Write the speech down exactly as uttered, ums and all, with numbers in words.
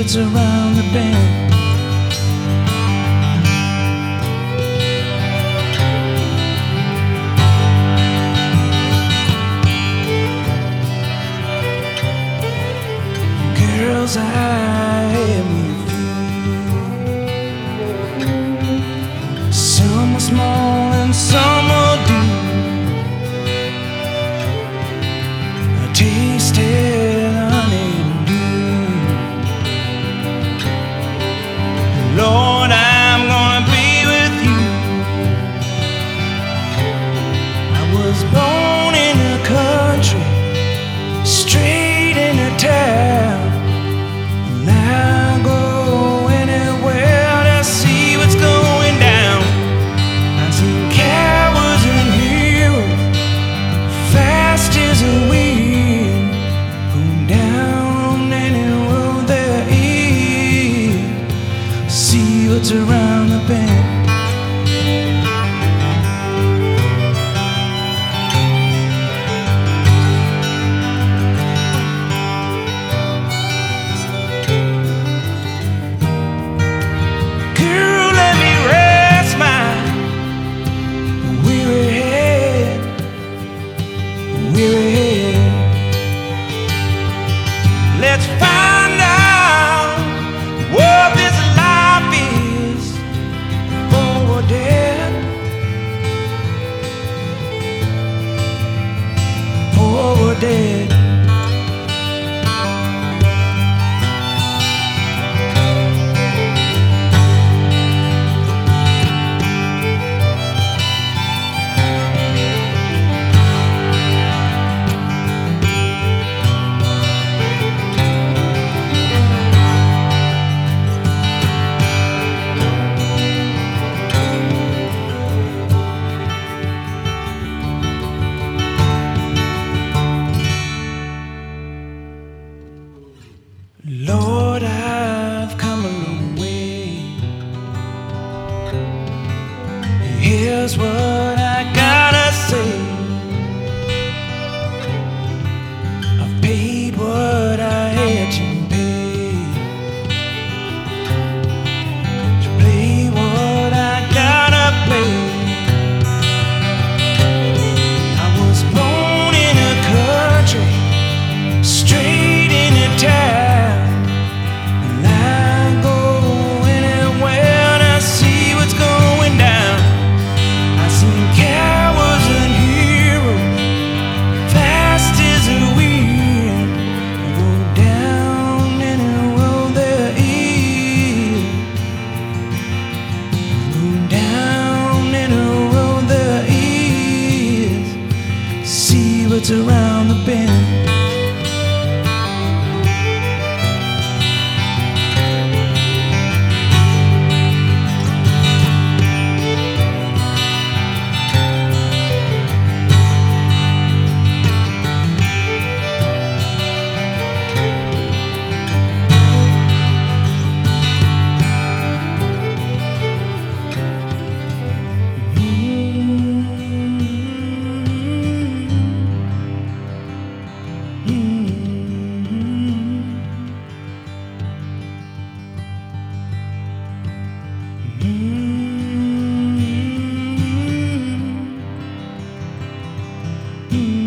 what's around the bend. Girls, I am with you. Some are small and some are deep. I tasted honey and dew. Lord, I'm gonna be with you. I was born in the country, straight in the town. I go anywhere to see what's going down. I've seen cowards and heroes, fast as a wind, going down any road there is. See what's around the bend. Let's find out what this life is before we're dead. Before we're dead. Lord, I've come a long way. Here's what I gotta say. I've paid what I had to pay, to play what I gotta play. I was born in a country, straight in a town. What's around the bend. Mm-hmm.